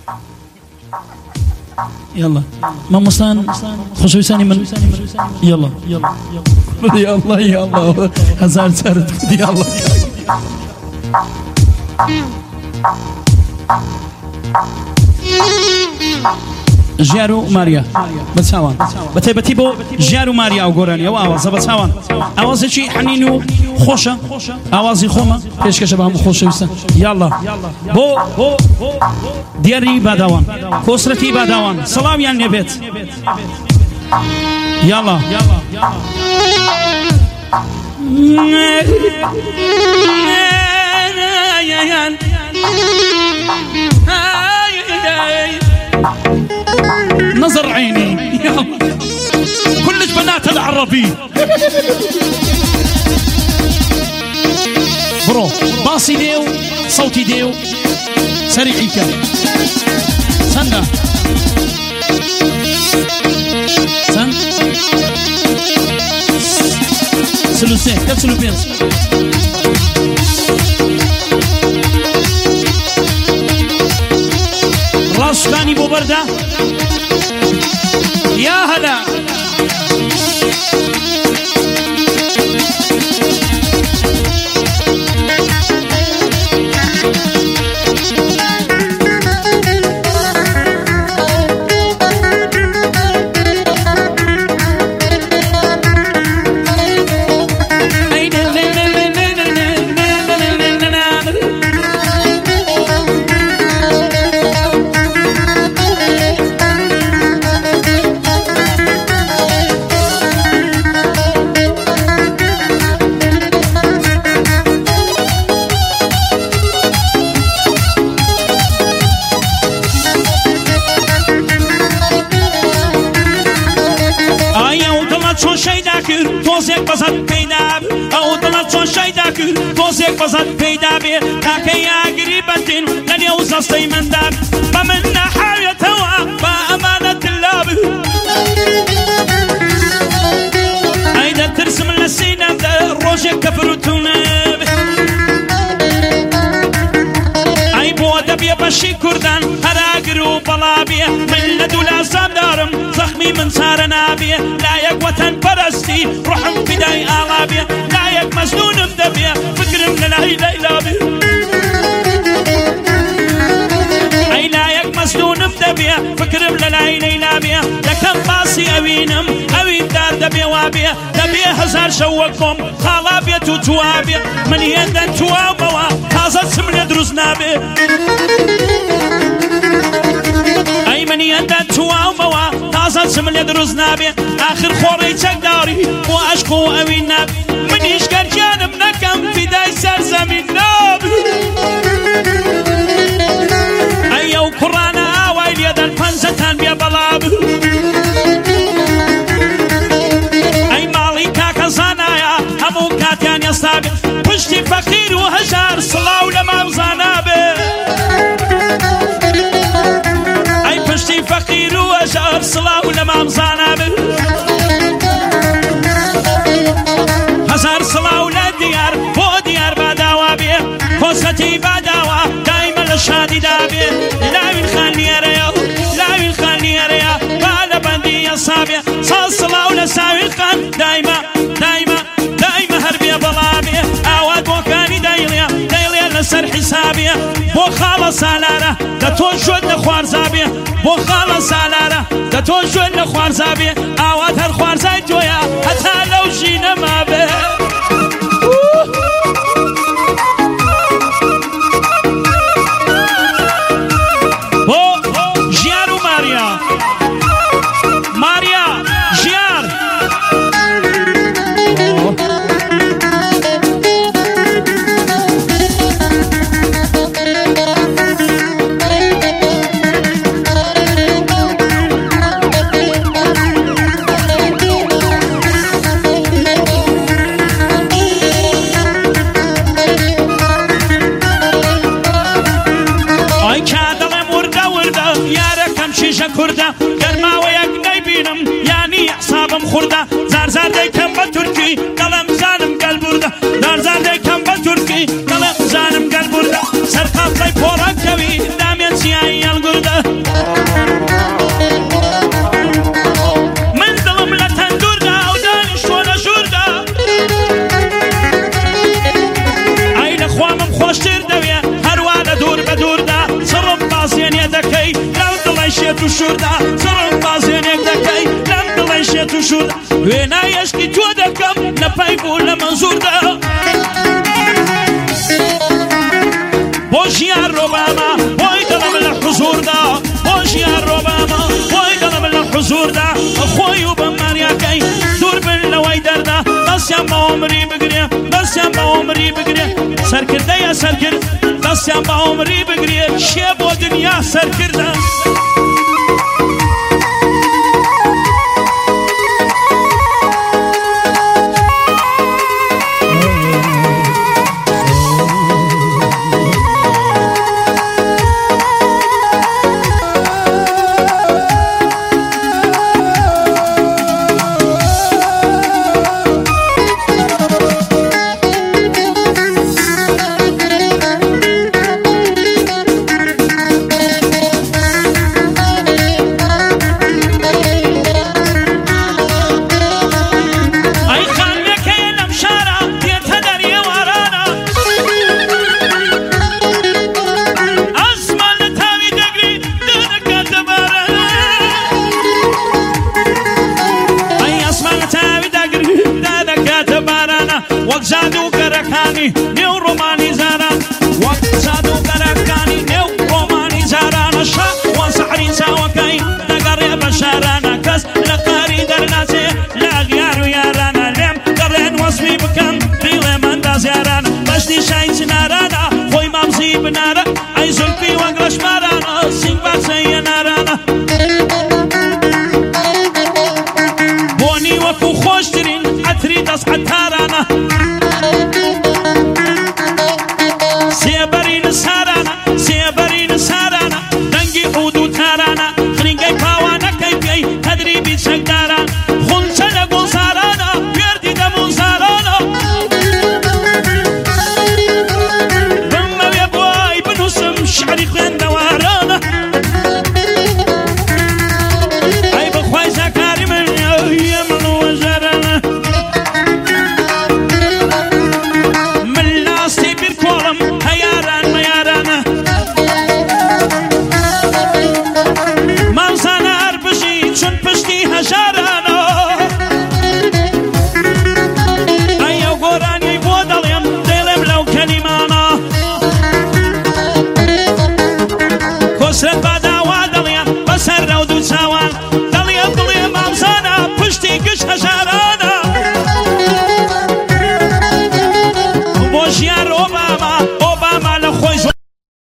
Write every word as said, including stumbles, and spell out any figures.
يلا ماموستان خصوصاني من يلا يلا يا الله يا الله هزار سرد يا الله جارو ماريا بتساوان بتبتي بو جارو ماريا وقراني وآواز بتساوان آواز شيء حنينو خوشة آوازي خوما ايش كشبهم خوشة يسا يلا بو دياري بادوان كسرتي بادوان سلام يا نبيت يلا نظر عيني كلش بنات العربي برو باصي ديو صوتي ديو سريعي كان سنة سن سلوسين كم سلو بينس راس ثاني بو بردة يا هلا تۆزێک بەزات پەیدا ئەو دڵت چۆن شەیدا کرد تۆزێک بەزات پەیدا بێ تاکە یاگری بەتین لە نێو زەستەی مندا بە من نەحاوێتەوە بە ئەمانەت لاب ئەی دەترسم لە سینەمدا ڕۆژێک کە فروتونە ئەی بۆ دەبێ بەشی کوردان هەراگر و بەڵابێ من لە دوولا سامدارم زەخمی من چارە نابێ لایەک وەتەن پەرستی ڕحم فیدای ئاڵا بێ لایەک مەزنونم دەبێ فکرم لە لای لەیلا بێ ئەی لایەک مەزنونم دەبێ فکرم لە لای لەیلا بێ دەکەم باسی ئەوینم ئەوین دار دەبێ وا بێ دەبێ هەزار شەو وەکۆم خاڵا بێت و توا بێ من هێندەن تواومەوە تازە چم لێ دروست نابێ ئەی منی هێندە تواومەوە تازە چم لێ دروست نابێ ئاخر خۆڕی چەکداری بۆ عەشق و ئەوین ناب منیش گەرگیانم نەکەم فیدای سەرزەمین نابێ ئەی ئەو کوڕانە ئاوای لێدەن پەنجەتان بێ بەڵاب ئەی ماڵی کاکە زانایە هەموو کاتیان ئێستا بێ پشتی فەقیر و هەژار سڵاو لە مامزانە بێ ئەی پشتی فەقیر و هەژار سڵاو لە مامزانە بێ هەزار سڵاو لە دیار بۆ دیار باداوا بێ کۆسەتی باداوا دایمە لە شادیدا بێ لاوین خان لێرەیە و لاوین خان لێرەیە با لە بەندی ئەسا بێ ساڵ سڵاو لە ساوین خان دایمە دایمە دایمە هەر بێ بەڵا بێ ئاوا بۆکانی دایڵێ دایڵێ لەسەر حیسابێ بۆ خاڵە سالارە دەتۆ ژۆن لە خوارزابێ بۆ خاڵە سالارە دەتۆ ژۆن لە خوارزابێ ئاوات هەر خوارزای تۆیە هەتا لەو ژینەما بێ کوردە گەرماوەیەک نەیبینم یانی حسابم خوردە زارزار دەیکەم بە تورکی دەڵێم زانم گەل بوردە زارزار دەیکەم بە تورکی دەڵێم زانم گەل بوردە سەر قاپڵەی پۆڕەکەوی دامێن چیایی هەڵگوردە ژووردا من دڵم لە تەندوردا و دانیشتۆ لە ژووردا ئای لەخوامم خۆشتر دەوێ هەروە لە دوور بە دووردا سڕم بازێنێ دەکەی لەم دڵی شێت و شووردا سڕم بازێنێک دەکەی لەم دڵی شێت و شووردا وێنای عشقی تۆ دەکەم لە پەیک و لە مەنزووردا بۆ ژیان ڕۆبامە بۆی دڵم لە حوزووردا بۆ ژیان ڕۆبامە بۆی دڵم لە حوزووردا خۆی و بەمانیاکەی دوور بن لەوەی دەردا دەستیان بە عومری بگرێ دەستیان بە عومری بگرێ سەرکردەیە سەرکرد دەستیان بە عومری بگرێ شێ بۆ دنیا سەرکردە وەک زادوگەرەکانی نێو ڕۆمانی زاران وەک زادوگەرەکانی نێو ڕۆمانی زارانە شا وە سەحری چاوەکەی دەگەڕێ بە شارانە کەس لە قاری دەرناچێ لە ئەغیار و یارانە لێم گەڕێن وەسفی بکەم ڕیڵێ مەندازیارانە بەشتی شای چنارانە خۆی مامزی بنارە ئەی زولفی وەک ڕەشمارانە سینگ باسەیە نارانە بۆنی وەکو خۆشترین عەتری دەست عەتارانە سێبەرین سارانە سێبەرین سارانە دەنگی عود و تارانە خرینگەی پاوانەکەی پێی تەدریبی چەکداران خونچە لە گوڵزارانە گوێردی دەمون زارانە بمەوێ بۆی بنووسم شعری خوێندەوارانە ئەی بەخوای زاکاری من ئەویە من وەژارانە من لاستێ بیرکۆڵم هەیاران مەیارانە مامزانە هەر بژی چون پشتی هەژارانە ئەی ئەو گۆرانی بۆ دەڵێم دێڵێم لەو کەلیمانە کۆسرەت باداوا دەڵێ بەسەر ڕەود و چاوان دەڵێ بڵێ مامزانە پشتی گشت هەژارانە بۆ ژیان ڕۆم